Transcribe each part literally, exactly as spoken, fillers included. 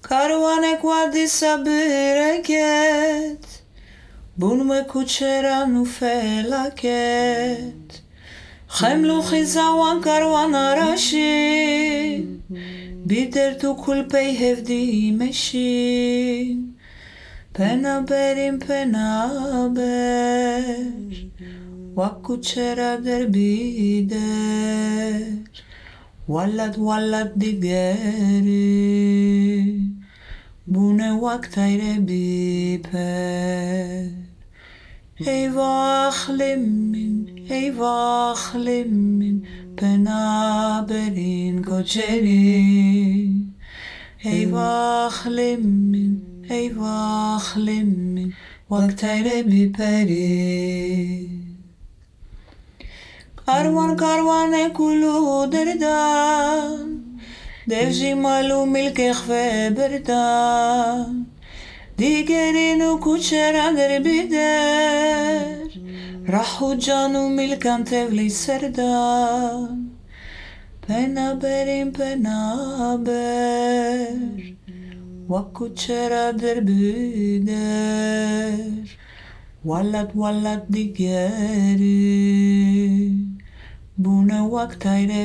Karvanek vadisa bereket, bunme kucheranu felaket. Chemlu chizawan karvan arashim, bider tu kulpei hevdi meshim. Penaberim penaber, wakuchera der bider. Wallat wallat digeri, bune waktayre biper. Eyvah limin, eyvah limin, penaberin koçeri. Eyvah limin, eyvah limin, waktayre biperi. Karvan karvan kulu derdan, devjimalu milkech ve berdan. Digerinu kuchera derbider, rahu canu milkan tevli serdan. Penaberim penaber, wakuchera derbider. Wallat wallat digeri, bune waktayre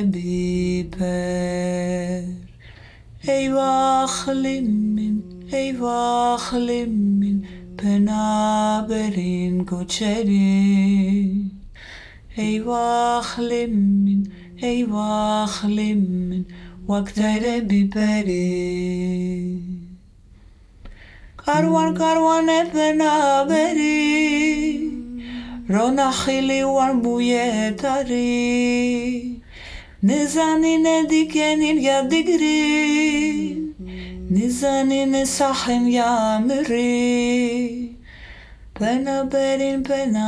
biper. Eyvah limin, eyvah limin, penaberin koçeri. Eyvah limin, eyvah limin, waktayre biperi. Karvan karvan penaberi, ronachili wan buyetari. Nizani ne dikenin ya digri, nizani ne sahin ya miri. Penaberin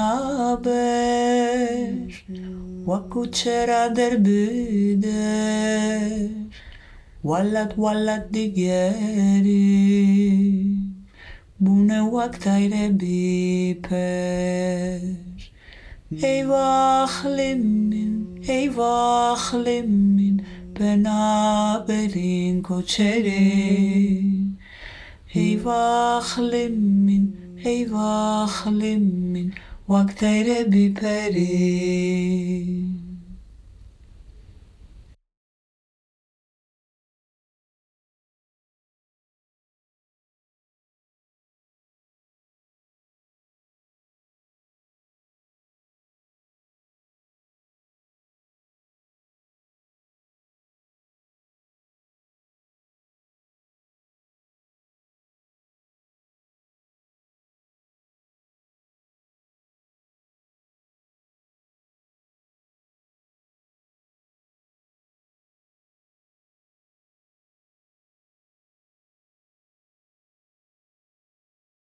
penaber, wakuchera derbider. Wallat wallat digeri, bune waktayre biper. Eyvah limin, eyvah limin, penaberin koçeri. Eyvah limin, eyvah limin, waktayre biperi.